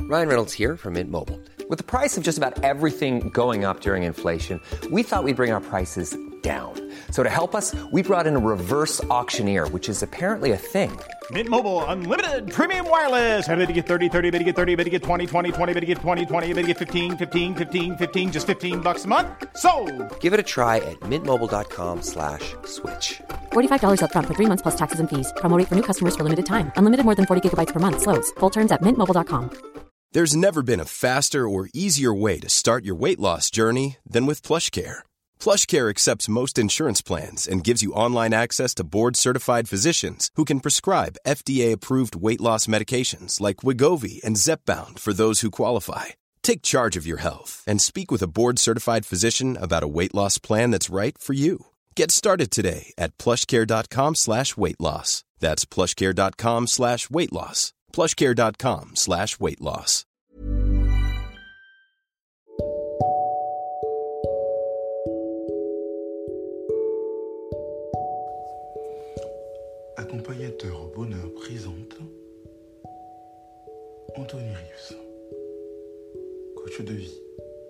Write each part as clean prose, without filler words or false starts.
Ryan Reynolds here from Mint Mobile. With the price of just about everything going up during inflation, we thought we'd bring our prices down. So to help us, we brought in a reverse auctioneer, which is apparently a thing. Mint Mobile Unlimited Premium Wireless. How to get 30, 30, how to get 30, how to get 20, 20, 20, how to get 20, 20, how to get 15, 15, 15, 15, just $15 a month? Sold! Give it a try at mintmobile.com/switch. $45 up front for 3 months plus taxes and fees. Promo rate for new customers for limited time. Unlimited more than 40 gigabytes per month. Slows full terms at mintmobile.com. There's never been a faster or easier way to start your weight loss journey than with PlushCare. PlushCare accepts most insurance plans and gives you online access to board-certified physicians who can prescribe FDA-approved weight loss medications like Wegovy and Zepbound for those who qualify. Take charge of your health and speak with a board-certified physician about a weight loss plan that's right for you. Get started today at plushcare.com/weight loss. That's plushcare.com/weight loss. plushcare.com/weight loss. Accompagnateur Bonheur présente Anthony Reeves, coach de vie.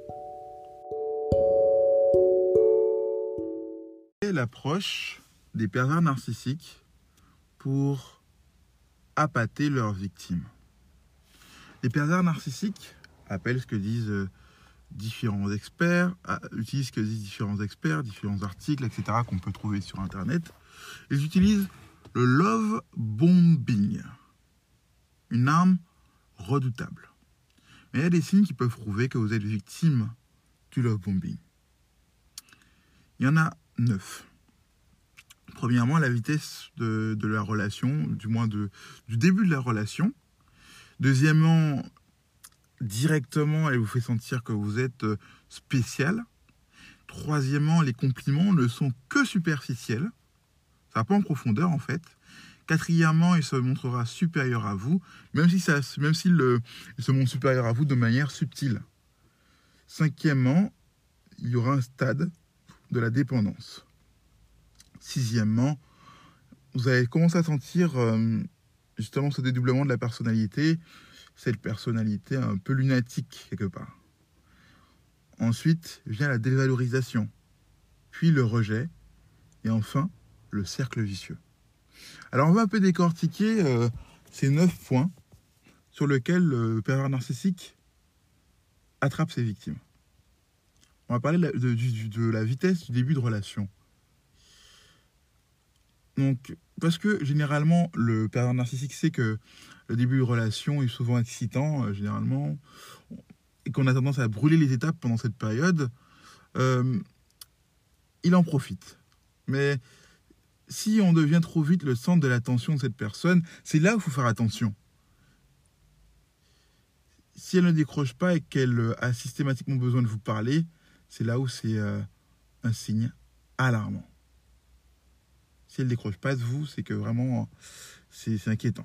Et l'approche des pervers narcissiques pour appâter leurs victimes. Les pervers narcissiques appellent ce que disent différents experts, utilisent ce que disent différents experts, différents articles, etc. qu'on peut trouver sur Internet. Ils utilisent le love bombing, une arme redoutable. Mais il y a des signes qui peuvent prouver que vous êtes victime du love bombing. Il y en a 9. Premièrement, la vitesse de la relation, du moins du début de la relation. Deuxièmement, directement, elle vous fait sentir que vous êtes spécial. Troisièmement, les compliments ne sont que superficiels. Ça va pas en profondeur, en fait. Quatrièmement, il se montrera supérieur à vous, même s'il se montre supérieur à vous de manière subtile. Cinquièmement, il y aura un stade de la dépendance. Sixièmement, vous allez commencer à sentir justement ce dédoublement de la personnalité, cette personnalité un peu lunatique quelque part. Ensuite vient la dévalorisation, puis le rejet, et enfin le cercle vicieux. Alors on va un peu décortiquer ces 9 points sur lesquels le pervers narcissique attrape ses victimes. On va parler de la vitesse du début de relation. Donc, parce que généralement, le pervers narcissique sait que le début de relation est souvent excitant, généralement, et qu'on a tendance à brûler les étapes pendant cette période, il en profite. Mais si on devient trop vite le centre de l'attention de cette personne, c'est là où il faut faire attention. Si elle ne décroche pas et qu'elle a systématiquement besoin de vous parler, c'est là où c'est un signe alarmant. Si elle ne décroche pas de vous, c'est que vraiment, c'est inquiétant.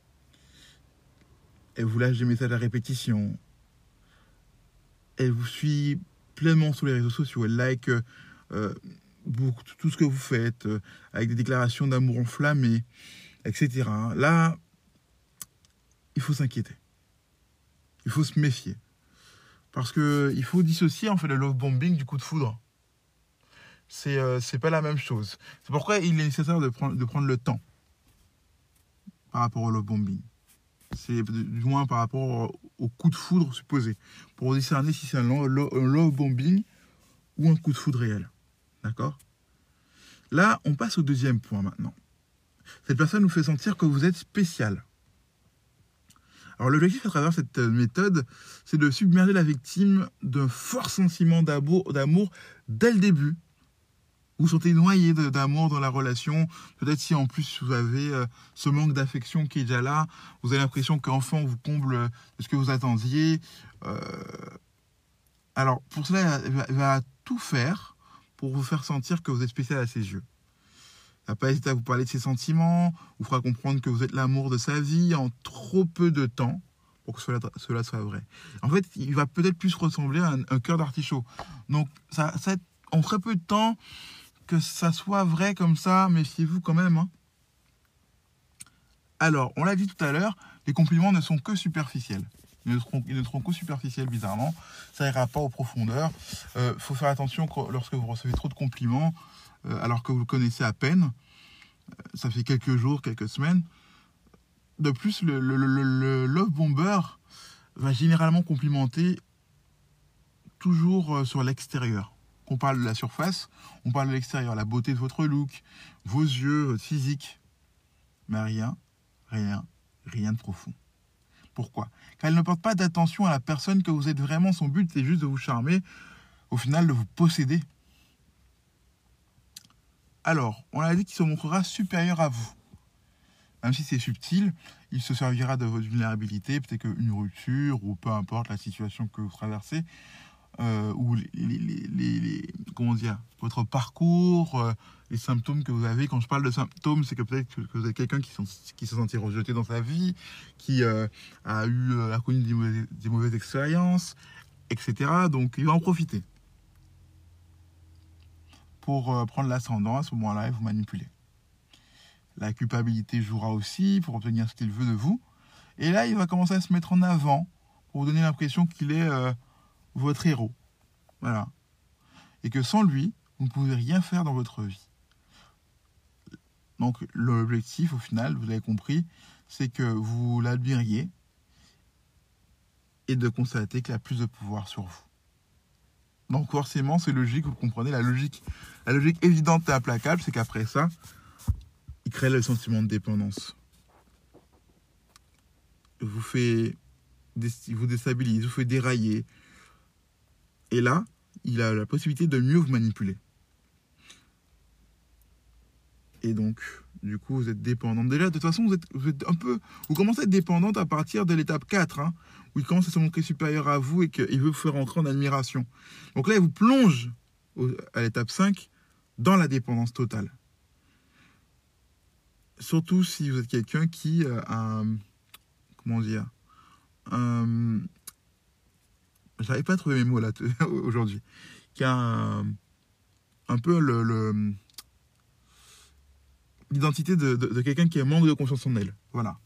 Elle vous lâche des messages à répétition. Elle vous suit pleinement sur les réseaux sociaux. Elle like tout ce que vous faites, avec des déclarations d'amour enflammées, etc. Là, il faut s'inquiéter. Il faut se méfier. Parce qu'il faut dissocier en fait le love bombing du coup de foudre. C'est pas la même chose. C'est pourquoi il est nécessaire de prendre le temps par rapport au love bombing. C'est du moins par rapport au coup de foudre supposé. Pour discerner si c'est un love bombing ou un coup de foudre réel. D'accord ? Là, on passe au deuxième point maintenant. Cette personne nous fait sentir que vous êtes spécial. Alors l'objectif à travers cette méthode, c'est de submerger la victime d'un fort sentiment d'amour dès le début. Vous vous sentez noyé d'amour dans la relation. Peut-être si en plus vous avez ce manque d'affection qui est déjà là, vous avez l'impression qu'enfin on vous comble de ce que vous attendiez. Alors pour cela, il va tout faire pour vous faire sentir que vous êtes spécial à ses yeux. Il va pas hésiter à vous parler de ses sentiments, vous fera comprendre que vous êtes l'amour de sa vie en trop peu de temps pour que cela soit vrai. En fait, il va peut-être plus ressembler à un cœur d'artichaut. Donc ça va être en très peu de temps que ça soit vrai comme ça, méfiez-vous quand même. Hein. Alors, on l'a dit tout à l'heure, les compliments ne sont que superficiels. Ils ne seront que superficiels, bizarrement. Ça ira pas aux profondeurs. Faut faire attention lorsque vous recevez trop de compliments, alors que vous le connaissez à peine. Ça fait quelques jours, quelques semaines. De plus, le love bomber va généralement complimenter toujours sur l'extérieur. On parle de la surface, on parle de l'extérieur, la beauté de votre look, vos yeux, votre physique. Mais rien de profond. Pourquoi ? Car elle ne porte pas d'attention à la personne que vous êtes vraiment. Son but, c'est juste de vous charmer, au final de vous posséder. Alors, on a dit qu'il se montrera supérieur à vous. Même si c'est subtil, il se servira de votre vulnérabilité, peut-être qu'une rupture, ou peu importe la situation que vous traversez, ou votre parcours, les symptômes que vous avez. Quand je parle de symptômes, c'est que peut-être que vous êtes quelqu'un qui se sentit rejeté dans sa vie, qui a connu des mauvaises expériences, etc. Donc, il va en profiter pour prendre l'ascendant à ce moment-là et vous manipuler. La culpabilité jouera aussi pour obtenir ce qu'il veut de vous. Et là, il va commencer à se mettre en avant pour vous donner l'impression qu'il est votre héros. Voilà. Et que sans lui, vous ne pouvez rien faire dans votre vie. Donc, l'objectif, au final, vous l'avez compris, c'est que vous l'admiriez et de constater qu'il a plus de pouvoir sur vous. Donc, forcément, c'est logique, vous comprenez, la logique évidente et implacable, c'est qu'après ça, il crée le sentiment de dépendance. Vous déstabilise, vous fait dérailler. Et là, il a la possibilité de mieux vous manipuler. Et donc, du coup, vous êtes dépendante. Déjà, de toute façon, vous commencez à être dépendante à partir de l'étape 4, où il commence à se montrer supérieur à vous et qu'il veut vous faire entrer en admiration. Donc là, il vous plonge à l'étape 5 dans la dépendance totale. Surtout si vous êtes quelqu'un qui j'arrive pas à trouver mes mots là aujourd'hui, qui a un peu l'identité de quelqu'un qui manque de confiance en elle. Voilà.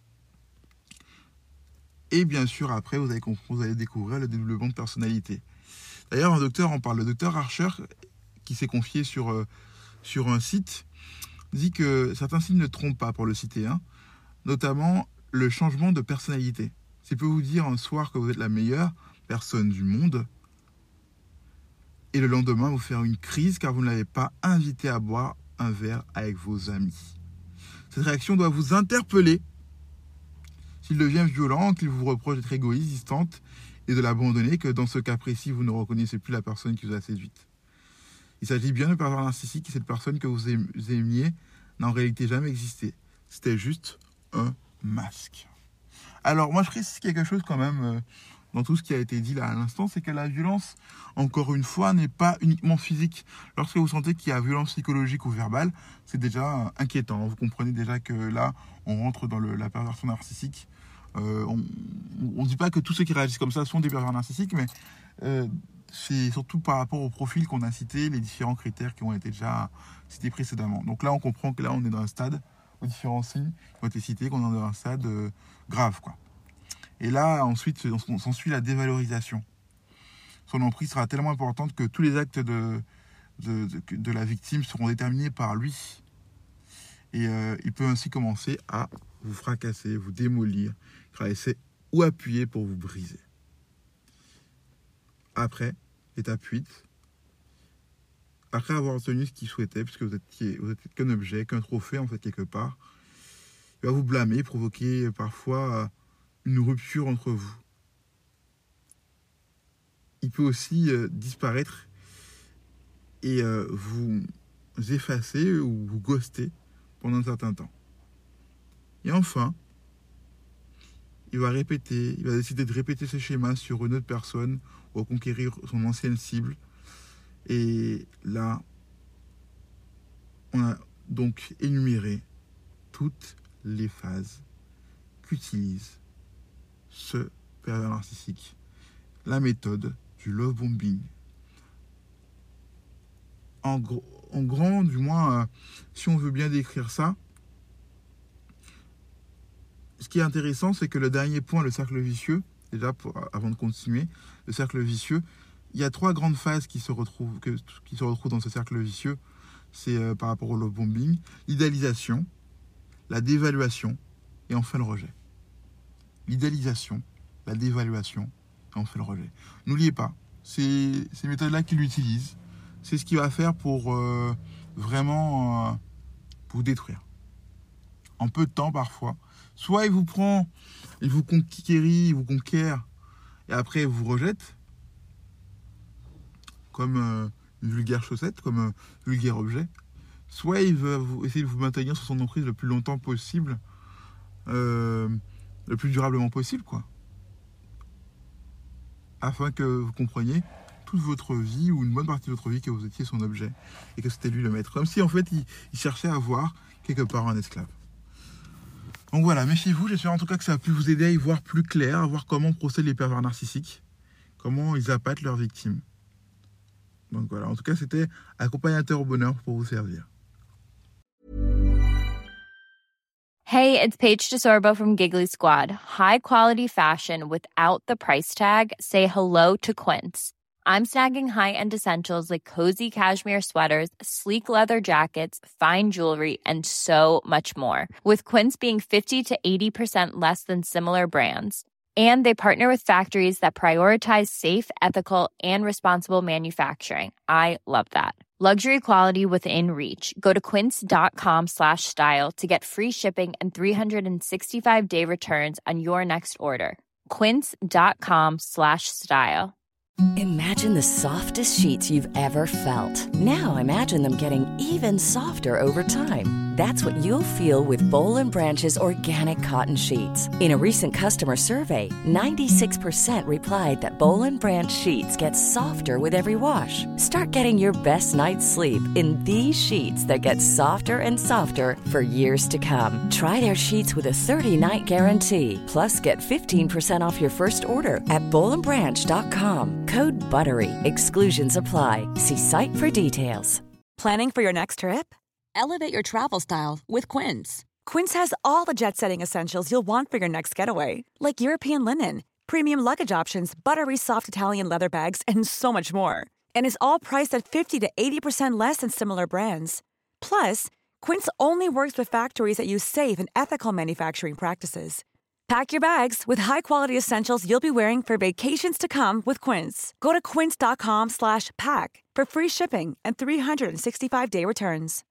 Et bien sûr, après, vous allez découvrir le développement de personnalité. D'ailleurs, un docteur en parle. Le docteur Archer, qui s'est confié sur un site, dit que certains signes ne trompent pas, pour le citer, notamment le changement de personnalité. S'il peut vous dire un soir que vous êtes la meilleure personne du monde, et le lendemain vous faire une crise car vous ne l'avez pas invité à boire un verre avec vos amis. Cette réaction doit vous interpeller. S'il devient violent, qu'il vous reproche d'être égoïste, distante et de l'abandonner, que dans ce cas précis, vous ne reconnaissez plus la personne qui vous a séduite. Il s'agit bien de pervers narcissique et cette personne que vous aimiez n'a en réalité jamais existé. C'était juste un masque. Alors, moi, je précise quelque chose quand même dans tout ce qui a été dit là à l'instant, c'est que la violence, encore une fois, n'est pas uniquement physique. Lorsque vous sentez qu'il y a violence psychologique ou verbale, c'est déjà inquiétant. Vous comprenez déjà que là, on rentre dans la perversion narcissique. On ne dit pas que tous ceux qui réagissent comme ça sont des pervers narcissiques, mais c'est surtout par rapport au profil qu'on a cité, les différents critères qui ont été déjà cités précédemment. Donc là, on comprend que là, on est dans un stade, aux différents signes qui ont été cités, qu'on est dans un stade grave, quoi. Et là, ensuite, s'ensuit la dévalorisation. Son emprise sera tellement importante que tous les actes de la victime seront déterminés par lui. Et il peut ainsi commencer à vous fracasser, vous démolir, caresser ou appuyer pour vous briser. Après, étape 8, après avoir obtenu ce qu'il souhaitait, puisque vous êtes qu'un objet, qu'un trophée en fait quelque part, il va vous blâmer, provoquer parfois une rupture entre vous. Il peut aussi disparaître et vous effacer ou vous ghoster pendant un certain temps. Et enfin, il va décider de répéter ce schéma sur une autre personne ou conquérir son ancienne cible. Et là, on a donc énuméré toutes les phases qu'utilise ce pervers narcissique. La méthode du love bombing. En grand, du moins, si on veut bien décrire ça, ce qui est intéressant, c'est que le dernier point, le cercle vicieux, déjà avant de continuer, le cercle vicieux. Il y a 3 grandes phases qui se retrouvent dans ce cercle vicieux. C'est par rapport au love bombing, l'idéalisation, la dévaluation et enfin le rejet. L'idéalisation, la dévaluation et enfin le rejet. N'oubliez pas, c'est ces méthodes-là qu'il utilise. C'est ce qu'il va faire pour vraiment vous détruire. En peu de temps parfois. Soit il vous prend, il vous conquérit, il vous conquiert, et après il vous rejette, comme une vulgaire chaussette, comme un vulgaire objet. Soit il va essayer de vous maintenir sur son emprise le plus longtemps possible, le plus durablement possible, quoi. Afin que vous compreniez toute votre vie, ou une bonne partie de votre vie, que vous étiez son objet, et que c'était lui le maître. Comme si en fait il cherchait à avoir quelque part un esclave. Donc voilà, méfiez-vous, j'espère en tout cas que ça a pu vous aider à y voir plus clair, à voir comment procèdent les pervers narcissiques, comment ils appâtent leurs victimes. Donc voilà, en tout cas c'était Accompagnateur au bonheur pour vous servir. Hey, it's Paige DeSorbo from Giggly Squad. High quality fashion without the price tag. Say hello to Quince. I'm snagging high-end essentials like cozy cashmere sweaters, sleek leather jackets, fine jewelry, and so much more. With Quince being 50 to 80% less than similar brands. And they partner with factories that prioritize safe, ethical, and responsible manufacturing. I love that. Luxury quality within reach. Go to quince.com/style to get free shipping and 365-day returns on your next order. Quince.com/style. Imagine the softest sheets you've ever felt. Now imagine them getting even softer over time. That's what you'll feel with Boll & Branch's organic cotton sheets. In a recent customer survey, 96% replied that Boll & Branch sheets get softer with every wash. Start getting your best night's sleep in these sheets that get softer and softer for years to come. Try their sheets with a 30-night guarantee. Plus, get 15% off your first order at bollandbranch.com. Code BUTTERY. Exclusions apply. See site for details. Planning for your next trip? Elevate your travel style with Quince. Quince has all the jet-setting essentials you'll want for your next getaway, like European linen, premium luggage options, buttery soft Italian leather bags, and so much more. And is all priced at 50 to 80% less than similar brands. Plus, Quince only works with factories that use safe and ethical manufacturing practices. Pack your bags with high-quality essentials you'll be wearing for vacations to come with Quince. Go to quince.com/pack for free shipping and 365-day returns.